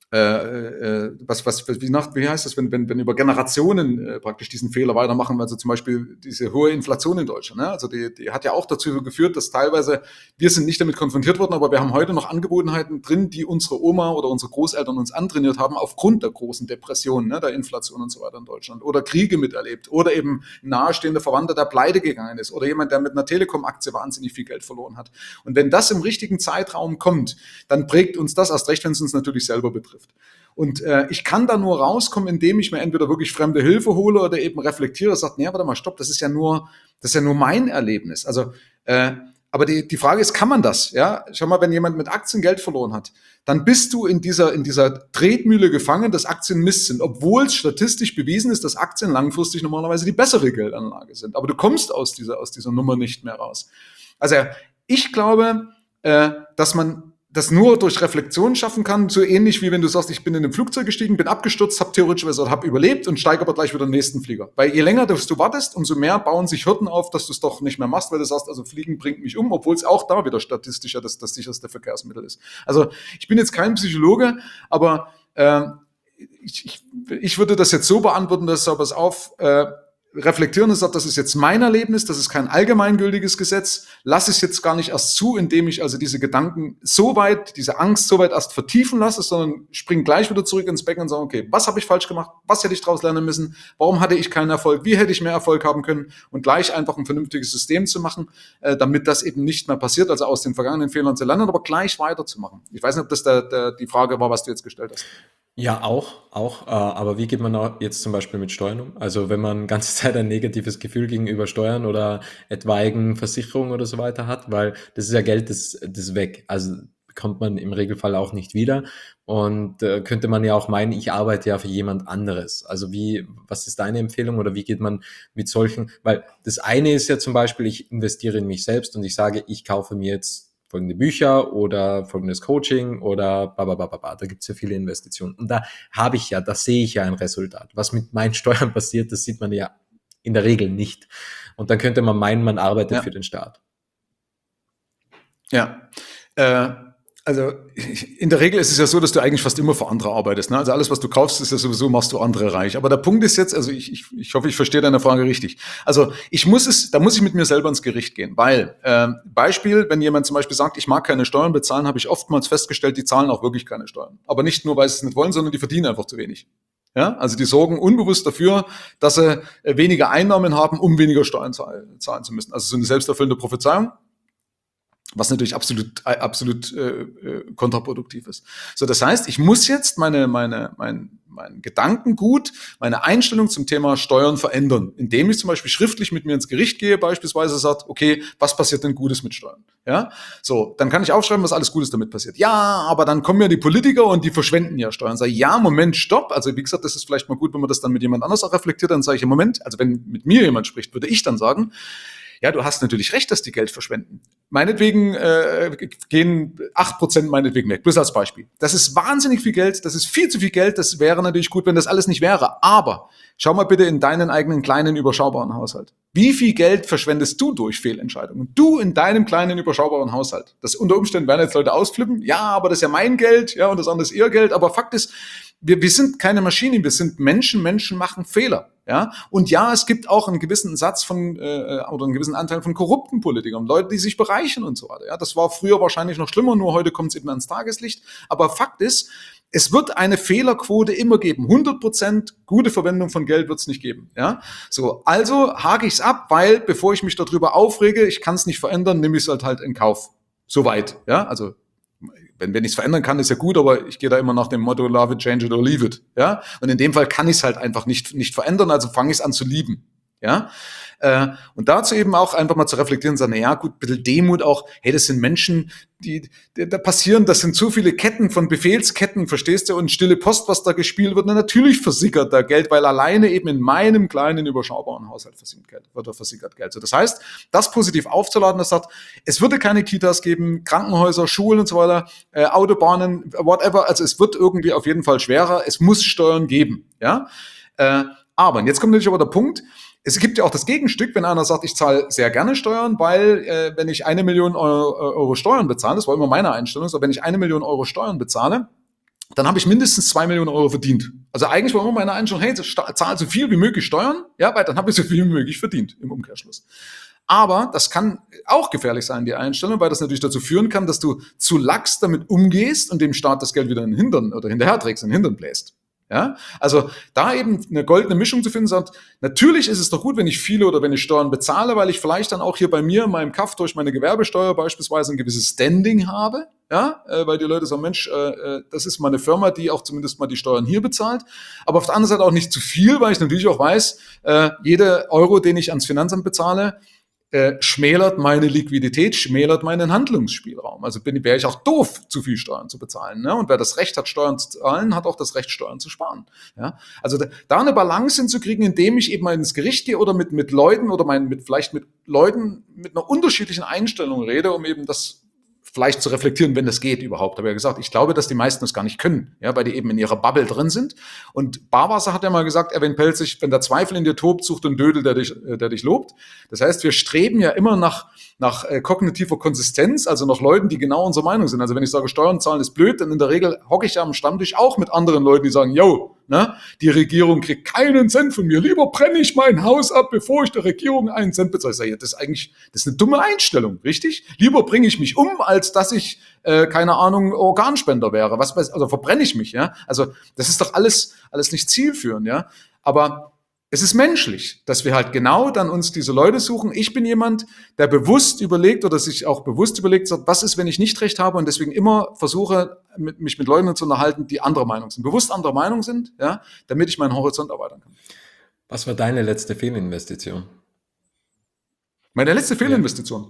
wie heißt das, wenn über Generationen praktisch diesen Fehler weitermachen, also zum Beispiel diese hohe Inflation in Deutschland, ne? Also die hat ja auch dazu geführt, dass teilweise, wir sind nicht damit konfrontiert worden, aber wir haben heute noch Angewohnheiten drin, die unsere Oma oder unsere Großeltern uns antrainiert haben, aufgrund der großen Depression, ne, der Inflation und so weiter in Deutschland, oder Kriege miterlebt, oder eben ein nahestehender Verwandter, der pleite gegangen ist, oder jemand, der mit einer Telekom-Aktie wahnsinnig viel Geld verloren hat. Und wenn das im richtigen Zeitraum kommt, dann prägt uns das erst recht, wenn es uns natürlich selber betrifft. Und ich kann da nur rauskommen, indem ich mir entweder wirklich fremde Hilfe hole oder eben reflektiere, sagt, nee, warte mal, stopp, das ist ja nur mein Erlebnis. Also, aber die Frage ist, kann man das? Ja, schau mal, wenn jemand mit Aktien Geld verloren hat, dann bist du in dieser Tretmühle gefangen, dass Aktien Mist sind, obwohl es statistisch bewiesen ist, dass Aktien langfristig normalerweise die bessere Geldanlage sind. Aber du kommst aus dieser Nummer nicht mehr raus. Also ich glaube, dass man das nur durch Reflexion schaffen kann, so ähnlich wie wenn du sagst, ich bin in ein Flugzeug gestiegen, bin abgestürzt, habe überlebt und steige aber gleich wieder in den nächsten Flieger. Weil je länger du wartest, umso mehr bauen sich Hürden auf, dass du es doch nicht mehr machst, weil du sagst, also Fliegen bringt mich um, obwohl es auch da wieder statistisch ja das sicherste Verkehrsmittel ist. Also ich bin jetzt kein Psychologe, aber ich würde das jetzt so beantworten, dass pass auf, reflektieren und sagt, das ist jetzt mein Erlebnis, das ist kein allgemeingültiges Gesetz, lass es jetzt gar nicht erst zu, indem ich also diese Gedanken diese Angst so weit erst vertiefen lasse, sondern spring gleich wieder zurück ins Becken und sage, okay, was habe ich falsch gemacht, was hätte ich daraus lernen müssen, warum hatte ich keinen Erfolg, wie hätte ich mehr Erfolg haben können und gleich einfach ein vernünftiges System zu machen, damit das eben nicht mehr passiert, also aus den vergangenen Fehlern zu lernen, aber gleich weiterzumachen. Ich weiß nicht, ob das die Frage war, was du jetzt gestellt hast.
Ja, auch. Aber wie geht man jetzt zum Beispiel mit Steuern um? Also wenn man ganze Zeit ein negatives Gefühl gegenüber Steuern oder etwaigen Versicherungen oder so weiter hat, weil das ist ja Geld, das weg. Also bekommt man im Regelfall auch nicht wieder. Und könnte man ja auch meinen, ich arbeite ja für jemand anderes. Also was ist deine Empfehlung oder wie geht man mit solchen? Weil das eine ist ja zum Beispiel, ich investiere in mich selbst und ich sage, ich kaufe mir jetzt folgende Bücher oder folgendes Coaching oder bababababa. Da gibt es ja viele Investitionen. Und da sehe ich ja ein Resultat. Was mit meinen Steuern passiert, das sieht man ja in der Regel nicht. Und dann könnte man meinen, man arbeitet für den Staat.
Ja. Also in der Regel ist es ja so, dass du eigentlich fast immer für andere arbeitest. Ne? Also alles, was du kaufst, ist ja sowieso, machst du andere reich. Aber der Punkt ist jetzt, also ich hoffe, ich verstehe deine Frage richtig. Also da muss ich mit mir selber ins Gericht gehen, weil Beispiel, wenn jemand zum Beispiel sagt, ich mag keine Steuern bezahlen, habe ich oftmals festgestellt, die zahlen auch wirklich keine Steuern. Aber nicht nur, weil sie es nicht wollen, sondern die verdienen einfach zu wenig. Ja, also die sorgen unbewusst dafür, dass sie weniger Einnahmen haben, um weniger Steuern zahlen zu müssen. Also so eine selbsterfüllende Prophezeiung, was natürlich absolut kontraproduktiv ist. So, das heißt, ich muss jetzt mein Gedankengut, meine Einstellung zum Thema Steuern verändern, indem ich zum Beispiel schriftlich mit mir ins Gericht gehe, beispielsweise sagt, okay, was passiert denn Gutes mit Steuern? Ja, so, dann kann ich aufschreiben, was alles Gutes damit passiert. Ja, aber dann kommen ja die Politiker und die verschwenden ja Steuern. Sag ich, ja, Moment, stopp. Also wie gesagt, das ist vielleicht mal gut, wenn man das dann mit jemand anders auch reflektiert. Dann sage ich, Moment, also wenn mit mir jemand spricht, würde ich dann sagen, ja, du hast natürlich recht, dass die Geld verschwenden. Meinetwegen gehen 8% meinetwegen weg, bloß als Beispiel. Das ist wahnsinnig viel Geld, das ist viel zu viel Geld, das wäre natürlich gut, wenn das alles nicht wäre. Aber schau mal bitte in deinen eigenen kleinen, überschaubaren Haushalt. Wie viel Geld verschwendest du durch Fehlentscheidungen? Du in deinem kleinen, überschaubaren Haushalt. Das unter Umständen werden jetzt Leute ausflippen. Ja, aber das ist ja mein Geld, ja, und das andere ist ihr Geld. Aber Fakt ist, wir sind keine Maschinen, wir sind Menschen. Menschen machen Fehler. Ja, und ja, es gibt auch einen gewissen Satz von oder einen gewissen Anteil von korrupten Politikern, Leute, die sich bereichern und so weiter. Ja, das war früher wahrscheinlich noch schlimmer, nur heute kommt es eben ans Tageslicht. Aber Fakt ist, es wird eine Fehlerquote immer geben. 100% gute Verwendung von Geld wird es nicht geben. Ja, so, also hake ich es ab, weil bevor ich mich darüber aufrege, ich kann es nicht verändern, nehme ich es halt in Kauf. Soweit. Ja, also wenn ich es verändern kann, ist ja gut, aber ich gehe da immer nach dem Motto, love it, change it or leave it. Ja? Und in dem Fall kann ich es halt einfach nicht verändern, also fange ich es an zu lieben. Ja? Und dazu eben auch einfach mal zu reflektieren und sagen, na ja, gut, ein bisschen Demut auch, hey, das sind Menschen, da passieren, das sind so viele Ketten von Befehlsketten, verstehst du, und stille Post, was da gespielt wird, na, natürlich versickert da Geld, weil alleine eben in meinem kleinen, überschaubaren Haushalt versickert Geld. So, das heißt, das positiv aufzuladen, das sagt, es würde keine Kitas geben, Krankenhäuser, Schulen und so weiter, Autobahnen, whatever, also es wird irgendwie auf jeden Fall schwerer, es muss Steuern geben, ja, aber, und jetzt kommt natürlich aber der Punkt, es gibt ja auch das Gegenstück, wenn einer sagt, ich zahle sehr gerne Steuern, weil wenn ich 1 Million Euro Steuern bezahle, das war immer meine Einstellung, so wenn ich 1 Million Euro Steuern bezahle, dann habe ich mindestens 2 Millionen Euro verdient. Also eigentlich war immer meine Einstellung, hey, zahl so viel wie möglich Steuern, ja, weil dann habe ich so viel wie möglich verdient im Umkehrschluss. Aber das kann auch gefährlich sein, die Einstellung, weil das natürlich dazu führen kann, dass du zu lax damit umgehst und dem Staat das Geld wieder in den Hintern oder hinterher trägst, in den Hintern bläst. Ja, also da eben eine goldene Mischung zu finden, sagt, natürlich ist es doch gut, wenn ich viele oder wenn ich Steuern bezahle, weil ich vielleicht dann auch hier bei mir in meinem Kaff durch meine Gewerbesteuer beispielsweise ein gewisses Standing habe, ja, weil die Leute sagen, Mensch, das ist mal eine Firma, die auch zumindest mal die Steuern hier bezahlt, aber auf der anderen Seite auch nicht zu viel, weil ich natürlich auch weiß, jeder Euro, den ich ans Finanzamt bezahle, schmälert meine Liquidität, schmälert meinen Handlungsspielraum. Also wäre ich auch doof, zu viel Steuern zu bezahlen. Ne? Und wer das Recht hat, Steuern zu zahlen, hat auch das Recht, Steuern zu sparen. Ja? Also da eine Balance hinzukriegen, indem ich eben mal ins Gericht gehe oder mit Leuten oder vielleicht mit Leuten mit einer unterschiedlichen Einstellung rede, um eben das vielleicht zu reflektieren, wenn das geht überhaupt. Aber ja gesagt, ich glaube, dass die meisten das gar nicht können, ja, weil die eben in ihrer Bubble drin sind. Und Barwasser hat ja mal gesagt, Erwin Pelzig, wenn der Zweifel in dir tobt, sucht einen Dödel, der dich lobt. Das heißt, wir streben ja immer nach kognitiver Konsistenz, also nach Leuten, die genau unserer Meinung sind. Also wenn ich sage, Steuern zahlen ist blöd, dann in der Regel hocke ich ja am Stammtisch auch mit anderen Leuten, die sagen, yo, ne, die Regierung kriegt keinen Cent von mir. Lieber brenne ich mein Haus ab, bevor ich der Regierung einen Cent bezahle. Ich sage, ja, das ist eine dumme Einstellung, richtig? Lieber bringe ich mich um, als dass ich, keine Ahnung, Organspender wäre. Also verbrenne ich mich, ja? Also das ist doch alles nicht zielführend, ja? Aber es ist menschlich, dass wir halt genau dann uns diese Leute suchen. Ich bin jemand, der bewusst überlegt oder sich auch bewusst überlegt, sagt, was ist, wenn ich nicht recht habe, und deswegen immer versuche, mich mit Leuten zu unterhalten, die anderer Meinung sind, bewusst anderer Meinung sind, ja, damit ich meinen Horizont erweitern kann.
Was war deine letzte Fehlinvestition?
Meine letzte Fehlinvestition?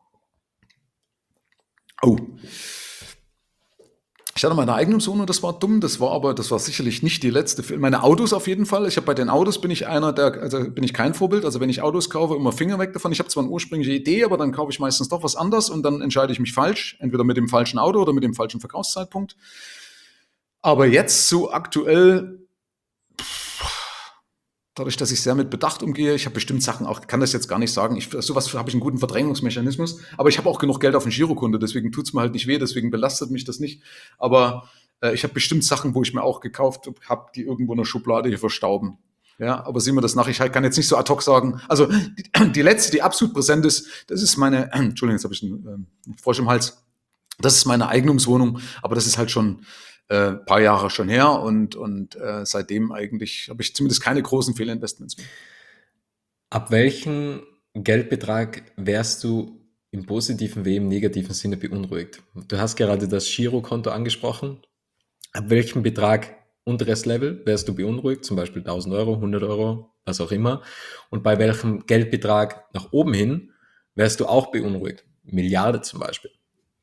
Oh. Ich hatte meine eigene Sohn und das war dumm, das war sicherlich nicht die letzte. Meine Autos auf jeden Fall. Bei den Autos bin ich bin ich kein Vorbild. Also wenn ich Autos kaufe, immer Finger weg davon. Ich habe zwar eine ursprüngliche Idee, aber dann kaufe ich meistens doch was anderes und dann entscheide ich mich falsch. Entweder mit dem falschen Auto oder mit dem falschen Verkaufszeitpunkt. Aber jetzt so aktuell, dadurch, dass ich sehr mit Bedacht umgehe, ich habe bestimmt Sachen auch, kann das jetzt gar nicht sagen, sowas habe ich einen guten Verdrängungsmechanismus, aber ich habe auch genug Geld auf dem Girokonto, deswegen tut's mir halt nicht weh, deswegen belastet mich das nicht. Aber ich habe bestimmt Sachen, wo ich mir auch gekauft habe, die irgendwo in der Schublade hier verstauben. Ja, aber sehen wir das nach. Ich kann jetzt nicht so ad hoc sagen. Also die letzte, die absolut präsent ist, das ist meine, Entschuldigung, jetzt habe ich einen Frosch im Hals. Das ist meine Eigentumswohnung, aber das ist halt schon paar Jahre schon her und seitdem eigentlich habe ich zumindest keine großen Fehlinvestments mehr.
Ab welchem Geldbetrag wärst du im positiven wie im negativen Sinne beunruhigt? Du hast gerade das Girokonto angesprochen. Ab welchem Betrag unteres Level wärst du beunruhigt? Zum Beispiel 1.000 Euro, 100 Euro, was auch immer. Und bei welchem Geldbetrag nach oben hin wärst du auch beunruhigt? Milliarde zum Beispiel.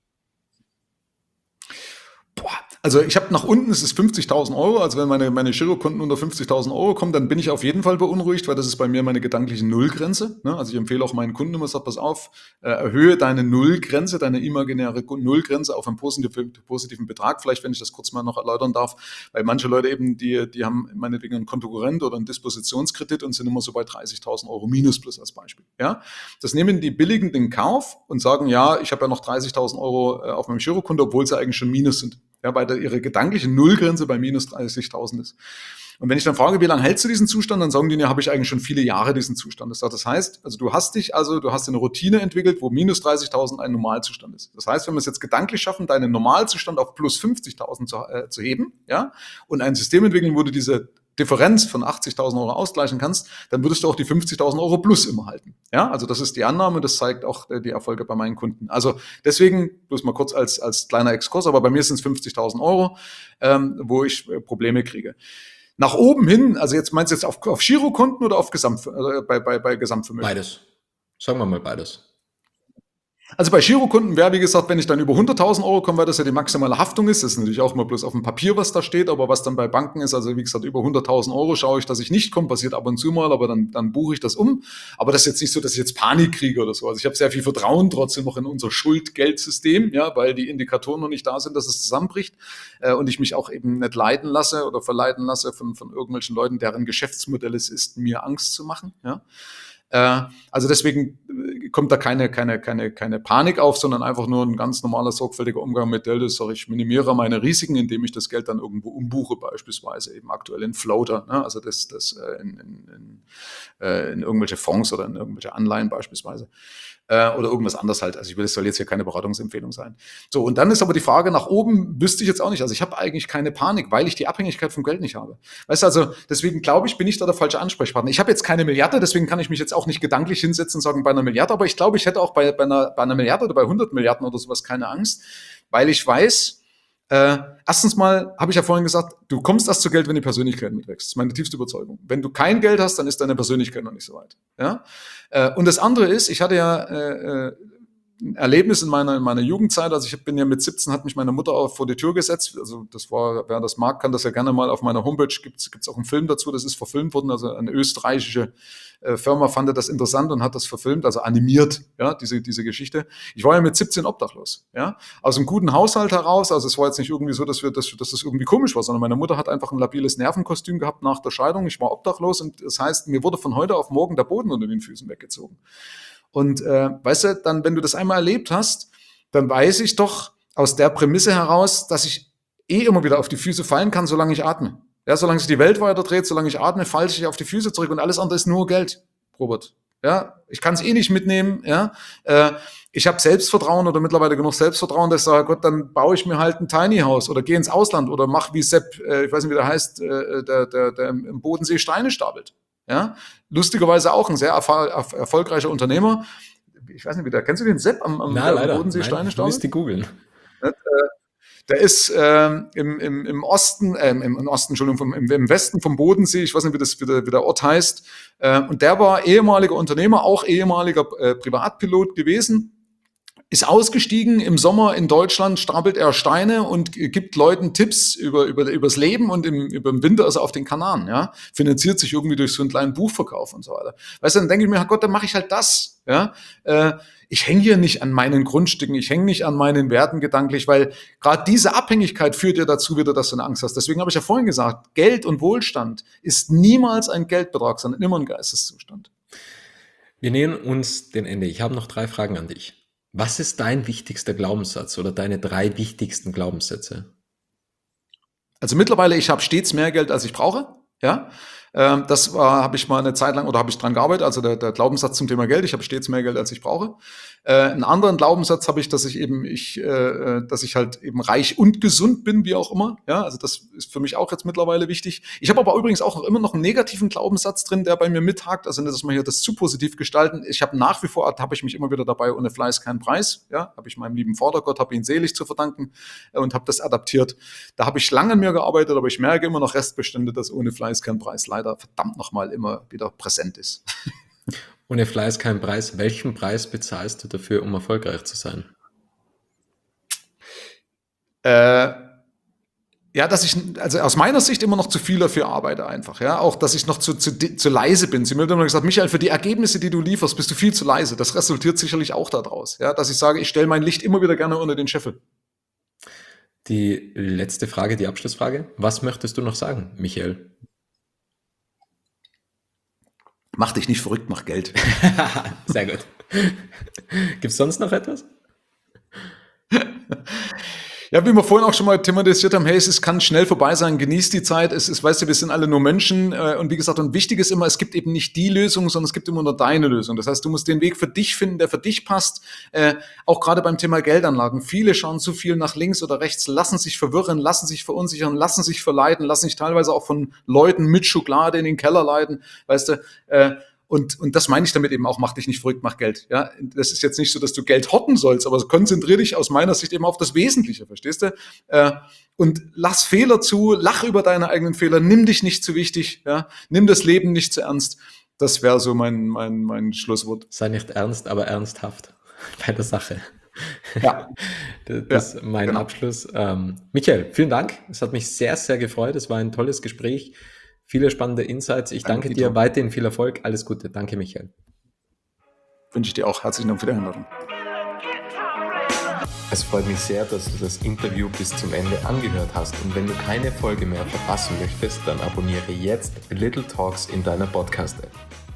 Also ich habe nach unten, es ist 50.000 Euro, also wenn meine Girokonten unter 50.000 Euro kommen, dann bin ich auf jeden Fall beunruhigt, weil das ist bei mir meine gedankliche Nullgrenze. Ne? Also ich empfehle auch meinen Kunden immer, sag, pass auf, erhöhe deine Nullgrenze, deine imaginäre Nullgrenze auf einen positiven Betrag. Vielleicht, wenn ich das kurz mal noch erläutern darf, weil manche Leute eben, die haben meinetwegen einen Kontokorrent oder einen Dispositionskredit und sind immer so bei 30.000 Euro minus plus als Beispiel. Ja? Das nehmen die billigen in Kauf und sagen, ja, ich habe ja noch 30.000 Euro auf meinem Girokonto, obwohl sie eigentlich schon minus sind. Ja, weil ihre gedankliche Nullgrenze bei minus 30.000 ist. Und wenn ich dann frage, wie lange hältst du diesen Zustand, dann sagen die, ja, habe ich eigentlich schon viele Jahre diesen Zustand. Das heißt, du hast eine Routine entwickelt, wo minus 30.000 ein Normalzustand ist. Das heißt, wenn wir es jetzt gedanklich schaffen, deinen Normalzustand auf plus 50.000 zu heben, ja, und ein System entwickeln, wo du diese Differenz von 80.000 Euro ausgleichen kannst, dann würdest du auch die 50.000 Euro plus immer halten. Ja, also das ist die Annahme, das zeigt auch die Erfolge bei meinen Kunden. Also deswegen, bloß mal kurz als kleiner Exkurs, aber bei mir sind es 50.000 Euro, wo ich Probleme kriege. Nach oben hin, also jetzt meinst du jetzt auf Girokonten oder auf bei Gesamtvermögen?
Beides. Sagen wir mal beides.
Also bei Girokonten wäre, wie gesagt, wenn ich dann über 100.000 Euro komme, weil das ja die maximale Haftung ist, das ist natürlich auch mal bloß auf dem Papier, was da steht, aber was dann bei Banken ist, also wie gesagt, über 100.000 Euro schaue ich, dass ich nicht komme, passiert ab und zu mal, aber dann buche ich das um. Aber das ist jetzt nicht so, dass ich jetzt Panik kriege oder so. Also ich habe sehr viel Vertrauen trotzdem noch in unser Schuldgeldsystem, ja, weil die Indikatoren noch nicht da sind, dass es zusammenbricht und ich mich auch eben nicht leiten lasse oder verleiten lasse von irgendwelchen Leuten, deren Geschäftsmodell es ist, mir Angst zu machen, ja. Also deswegen kommt da keine Panik auf, sondern einfach nur ein ganz normaler, sorgfältiger Umgang mit Geld. Ich minimiere meine Risiken, indem ich das Geld dann irgendwo umbuche, beispielsweise eben aktuell in Floater, ne? Also das in irgendwelche Fonds oder in irgendwelche Anleihen beispielsweise. Oder irgendwas anderes halt. Also das soll jetzt hier keine Beratungsempfehlung sein. So, und dann ist aber die Frage nach oben, wüsste ich jetzt auch nicht. Also ich habe eigentlich keine Panik, weil ich die Abhängigkeit vom Geld nicht habe. Weißt du, also deswegen glaube ich, bin ich da der falsche Ansprechpartner. Ich habe jetzt keine Milliarde, deswegen kann ich mich jetzt auch nicht gedanklich hinsetzen und sagen, bei einer Milliarde, aber ich glaube, ich hätte auch bei einer Milliarde oder bei 100 Milliarden oder sowas keine Angst, weil ich weiß, erstens mal habe ich ja vorhin gesagt, du kommst erst zu Geld, wenn die Persönlichkeit mitwächst. Das ist meine tiefste Überzeugung. Wenn du kein Geld hast, dann ist deine Persönlichkeit noch nicht so weit. Ja? Und das andere ist, ich hatte ja ein Erlebnis in meiner Jugendzeit. Also ich bin ja mit 17, hat mich meine Mutter auch vor die Tür gesetzt. Also das war, wer das mag, kann das ja gerne mal auf meiner Homepage, gibt's auch einen Film dazu, das ist verfilmt worden. Also eine österreichische Firma fand das interessant und hat das verfilmt, also animiert, ja, diese Geschichte. Ich war ja mit 17 obdachlos, ja, aus einem guten Haushalt heraus. Also es war jetzt nicht irgendwie so, dass das irgendwie komisch war, sondern meine Mutter hat einfach ein labiles Nervenkostüm gehabt nach der Scheidung. Ich war obdachlos und das heißt, mir wurde von heute auf morgen der Boden unter den Füßen weggezogen. Und weißt du, dann, wenn du das einmal erlebt hast, dann weiß ich doch aus der Prämisse heraus, dass ich immer wieder auf die Füße fallen kann, solange ich atme. Ja, solange sich die Welt weiter dreht, solange ich atme, falle ich auf die Füße zurück und alles andere ist nur Geld, Robert. Ja, ich kann es eh nicht mitnehmen. Ja, ich habe Selbstvertrauen oder mittlerweile genug Selbstvertrauen, dass ich sage, Gott, dann baue ich mir halt ein Tiny House oder gehe ins Ausland oder mach wie Sepp, ich weiß nicht, wie der heißt, der im Bodensee Steine stapelt. Ja, lustigerweise auch ein sehr erfolgreicher Unternehmer. Ich weiß nicht, kennst du den Sepp am Bodensee Steine stapelt?
Müsste googeln.
Der ist im Osten, Entschuldigung, im Westen vom Bodensee, ich weiß nicht, wie der Ort heißt, und der war ehemaliger Unternehmer, auch ehemaliger Privatpilot gewesen ist ausgestiegen im Sommer in Deutschland, stapelt er Steine und gibt Leuten Tipps übers Leben und im Winter ist er auf den Kanaren, ja, finanziert sich irgendwie durch so einen kleinen Buchverkauf und so weiter. Weißt du, dann denke ich mir, Gott, dann mache ich halt das, ja. Ich hänge hier nicht an meinen Grundstücken, ich hänge nicht an meinen Werten gedanklich, weil gerade diese Abhängigkeit führt ja dazu wieder, dass du eine Angst hast. Deswegen habe ich ja vorhin gesagt, Geld und Wohlstand ist niemals ein Geldbetrag, sondern immer ein Geisteszustand.
Wir nähern uns dem Ende. Ich habe noch 3 Fragen an dich. Was ist dein wichtigster Glaubenssatz oder deine 3 wichtigsten Glaubenssätze?
Also mittlerweile, ich habe stets mehr Geld, als ich brauche. Ja, das habe ich mal eine Zeit lang oder habe ich dran gearbeitet. Also der Glaubenssatz zum Thema Geld, ich habe stets mehr Geld, als ich brauche. Einen anderen Glaubenssatz habe ich, dass ich halt eben reich und gesund bin, wie auch immer. Ja, also das ist für mich auch jetzt mittlerweile wichtig. Ich habe aber übrigens auch immer noch einen negativen Glaubenssatz drin, der bei mir mithakt. Also nicht, dass wir hier das zu positiv gestalten. Ich habe nach wie vor, habe ich mich immer wieder dabei, ohne Fleiß kein Preis. Ja, habe ich meinem lieben Vatergott, habe ihn selig zu verdanken und habe das adaptiert. Da habe ich lange an mir gearbeitet, aber ich merke immer noch Restbestände, dass ohne Fleiß kein Preis leider verdammt nochmal immer wieder präsent ist.
Ohne Fleiß kein Preis. Welchen Preis bezahlst du dafür, um erfolgreich zu sein?
Ja, dass ich, also aus meiner Sicht immer noch zu viel dafür arbeite einfach, ja, auch, dass ich noch zu leise bin. Sie mir hat immer gesagt, Michael, für die Ergebnisse, die du lieferst, bist du viel zu leise. Das resultiert sicherlich auch daraus, ja, dass ich sage, ich stelle mein Licht immer wieder gerne unter den Scheffel.
Die letzte Frage, die Abschlussfrage. Was möchtest du noch sagen, Michael?
Mach dich nicht verrückt, mach Geld.
Sehr gut. Gibt es sonst noch etwas?
Ja, wie wir vorhin auch schon mal thematisiert haben, hey, es kann schnell vorbei sein, genieß die Zeit, weißt du, wir sind alle nur Menschen und wie gesagt, und wichtig ist immer, es gibt eben nicht die Lösung, sondern es gibt immer nur deine Lösung. Das heißt, du musst den Weg für dich finden, der für dich passt, auch gerade beim Thema Geldanlagen. Viele schauen zu viel nach links oder rechts, lassen sich verwirren, lassen sich verunsichern, lassen sich verleiten, lassen sich teilweise auch von Leuten mit Schokolade in den Keller leiten, weißt du, und das meine ich damit eben auch, mach dich nicht verrückt, mach Geld. Ja, das ist jetzt nicht so, dass du Geld horten sollst, aber konzentriere dich aus meiner Sicht eben auf das Wesentliche, verstehst du? Und lass Fehler zu, lach über deine eigenen Fehler, nimm dich nicht zu wichtig, ja, nimm das Leben nicht zu ernst. Das wäre so mein Schlusswort.
Sei nicht ernst, aber ernsthaft bei der Sache.
Ja.
Das ist mein Abschluss. Michael, vielen Dank. Es hat mich sehr, sehr gefreut. Es war ein tolles Gespräch. Viele spannende Insights. Ich danke dir. Weiterhin viel Erfolg. Alles Gute. Danke, Michael.
Wünsche ich dir auch. Herzlichen Dank für die Einladung.
Es freut mich sehr, dass du das Interview bis zum Ende angehört hast. Und wenn du keine Folge mehr verpassen möchtest, dann abonniere jetzt Little Talks in deiner Podcast-App.